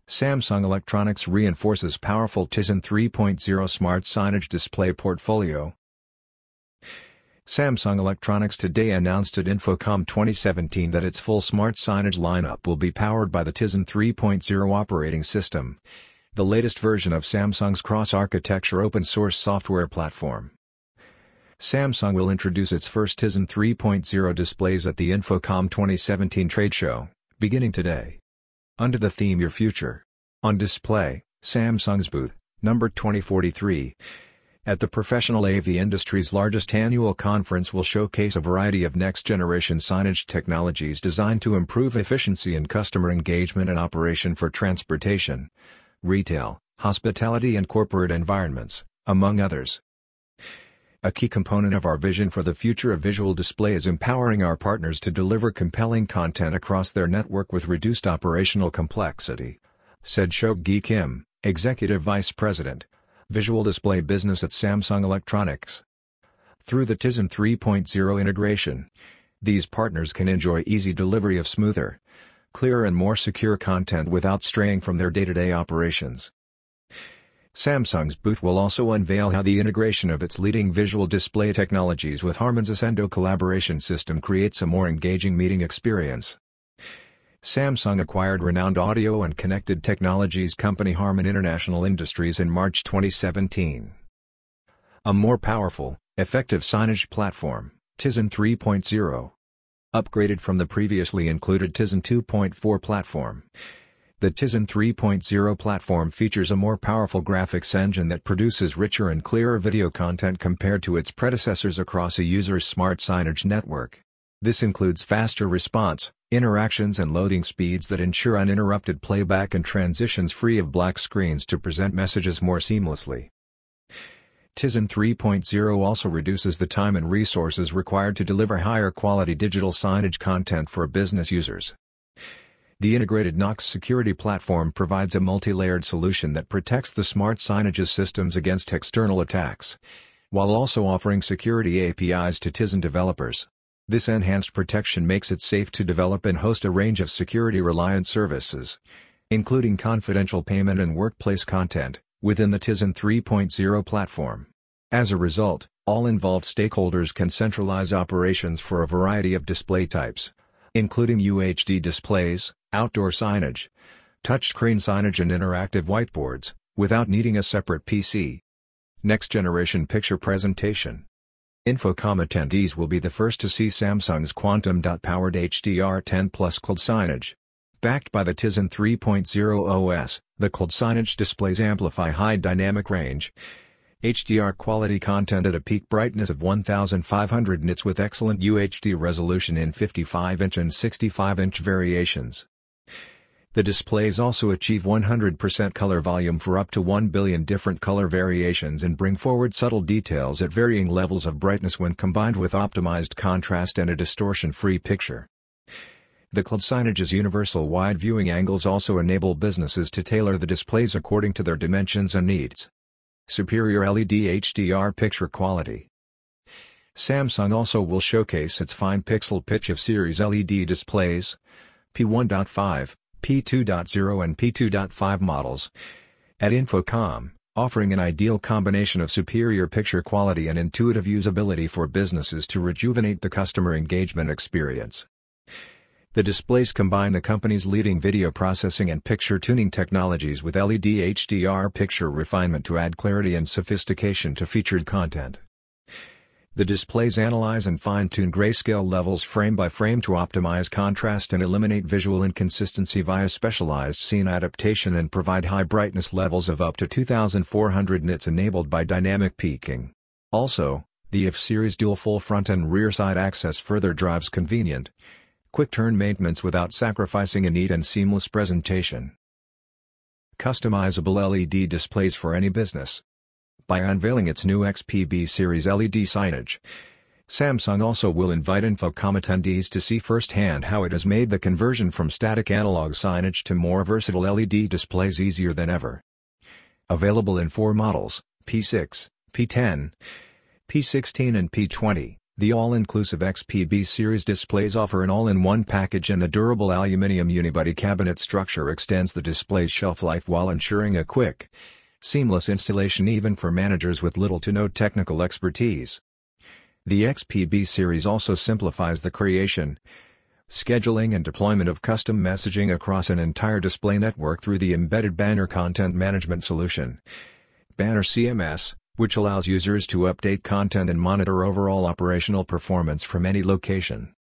Samsung Electronics reinforces powerful Tizen 3.0 smart signage display portfolio. Samsung Electronics today announced at InfoComm 2017 that its full smart signage lineup will be powered by the Tizen 3.0 operating system, the latest version of Samsung's cross-architecture open-source software platform. Samsung will introduce its first Tizen 3.0 displays at the InfoComm 2017 trade show, beginning today. Under the theme Your Future. On display, Samsung's booth, numbered 2043, at the professional AV industry's largest annual conference will showcase a variety of next-generation signage technologies designed to improve efficiency and customer engagement and operation for transportation, retail, hospitality and corporate environments, among others. A key component of our vision for the future of visual display is empowering our partners to deliver compelling content across their network with reduced operational complexity, said Seok-gi Kim, Executive Vice President, Visual Display Business at Samsung Electronics. Through the Tizen 3.0 integration, these partners can enjoy easy delivery of smoother, clearer and more secure content without straying from their day-to-day operations. Samsung's booth will also unveil how the integration of its leading visual display technologies with Harman's Ascendo collaboration system creates a more engaging meeting experience. Samsung acquired renowned audio and connected technologies company Harman International Industries in March 2017. A more powerful, effective signage platform, Tizen 3.0. Upgraded from the previously included Tizen 2.4 platform. The Tizen 3.0 platform features a more powerful graphics engine that produces richer and clearer video content compared to its predecessors across a user's smart signage network. This includes faster response, interactions and loading speeds that ensure uninterrupted playback and transitions free of black screens to present messages more seamlessly. Tizen 3.0 also reduces the time and resources required to deliver higher quality digital signage content for business users. The integrated Knox security platform provides a multi-layered solution that protects the smart signage systems against external attacks, while also offering security APIs to Tizen developers. This enhanced protection makes it safe to develop and host a range of security-reliant services, including confidential payment and workplace content, within the Tizen 3.0 platform. As a result, all involved stakeholders can centralize operations for a variety of display types, including UHD displays, outdoor signage, touchscreen signage and interactive whiteboards, without needing a separate PC. Next-generation picture presentation. InfoComm attendees will be the first to see Samsung's Quantum-powered HDR10 Plus cloud signage. Backed by the Tizen 3.0 OS, the cloud signage displays amplify high dynamic range, HDR quality content at a peak brightness of 1500 nits with excellent UHD resolution in 55-inch and 65-inch variations. The displays also achieve 100% color volume for up to 1 billion different color variations and bring forward subtle details at varying levels of brightness when combined with optimized contrast and a distortion-free picture. The cloud signage's universal wide viewing angles also enable businesses to tailor the displays according to their dimensions and needs. Superior LED HDR picture quality. Samsung also will showcase its fine pixel pitch of series LED displays, P1.5, P2.0 and P2.5 models, at InfoComm, offering an ideal combination of superior picture quality and intuitive usability for businesses to rejuvenate the customer engagement experience. The displays combine the company's leading video processing and picture tuning technologies with LED HDR picture refinement to add clarity and sophistication to featured content. The displays analyze and fine-tune grayscale levels frame by frame to optimize contrast and eliminate visual inconsistency via specialized scene adaptation and provide high brightness levels of up to 2400 nits enabled by dynamic peaking. Also, the F-Series dual full front and rear side access further drives convenient, quick-turn maintenance without sacrificing a neat and seamless presentation. Customizable LED displays for any business. By unveiling its new XPB series LED signage, Samsung also will invite InfoComm attendees to see firsthand how it has made the conversion from static analog signage to more versatile LED displays easier than ever. Available in 4 models, P6, P10, P16 and P20. The all-inclusive XPB series displays offer an all-in-one package, and the durable aluminum unibody cabinet structure extends the display's shelf life while ensuring a quick, seamless installation even for managers with little to no technical expertise. The XPB series also simplifies the creation, scheduling and deployment of custom messaging across an entire display network through the embedded Banner content management solution, Banner CMS, which allows users to update content and monitor overall operational performance from any location.